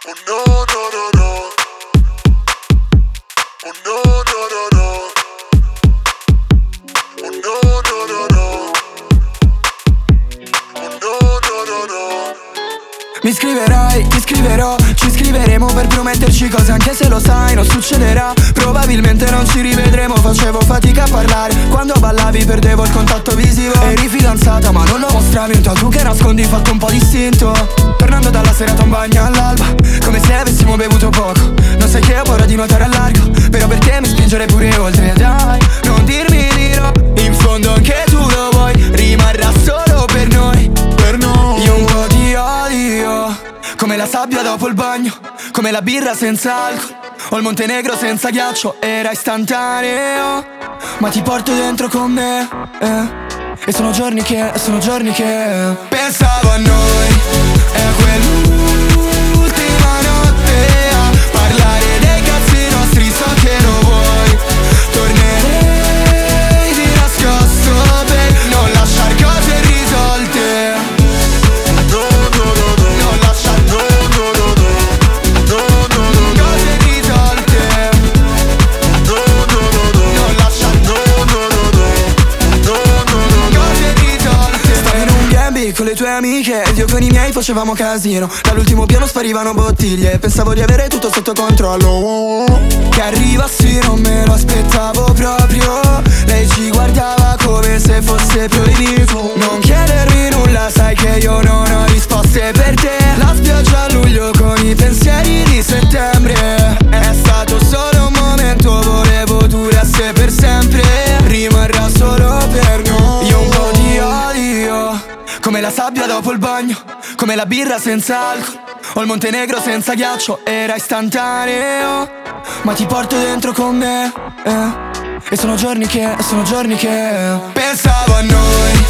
Oh no, no, no, no. Oh no, no, no, no. Oh no, no, no, no. Oh no, no, no, no. Mi scriverai, ti scriverò, ci scriveremo per prometterci cose anche se lo sai non succederà. Probabilmente non ci rivedremo, facevo fatica a parlare. Quando ballavi perdevo il contatto visivo. Eri fidanzata ma non lo mostravi, un tatu che nascondi fatto un po' distinto. Tornando dalla serata un bagno all'alba, come se avessimo bevuto poco. Non sai che ho paura di nuotare a largo, però perché mi spingere pure oltre? Dai, non dirmi di no, in fondo anche tu lo vuoi. Rimarrà solo per noi, Per noi. io un po' di odio, come la sabbia dopo il bagno, come la birra senza alcol, o il Montenegro senza ghiaccio. Era istantaneo, ma ti porto dentro con me, E sono giorni che pensavo a noi, e a quell'ultima notte a parlare dei cazzi nostri. So che lo vuoi, tornerei di nascosto per non lasciar cose irrisolte. No, no, no, no. Non lasciar No, no, no, no. No, no, no, no. cose irrisolte. No, no, no, no. Non lasciar No, no, no, no. No, no, no, no. cose irrisolte. Stavi in un gambi con le tue amiche ed io con i miei facevamo casino. Dall'ultimo piano sparivano bottiglie, pensavo di avere tutto sotto controllo. Che arrivassi non me lo aspettavo proprio. Lei ci guardava come se fosse proibito. Non chiedermi nulla, sai che io non ho risposte per te. La spiaggia a luglio con i pensieri di settembre. È stato solo un momento, volevo durasse per sempre. Rimarrà solo per noi. Io un po' di odio, come la sabbia dopo il bagno, come la birra senza alcol, o il Montenegro senza ghiaccio. Era istantaneo, ma ti porto dentro con me, E sono giorni che pensavo a noi,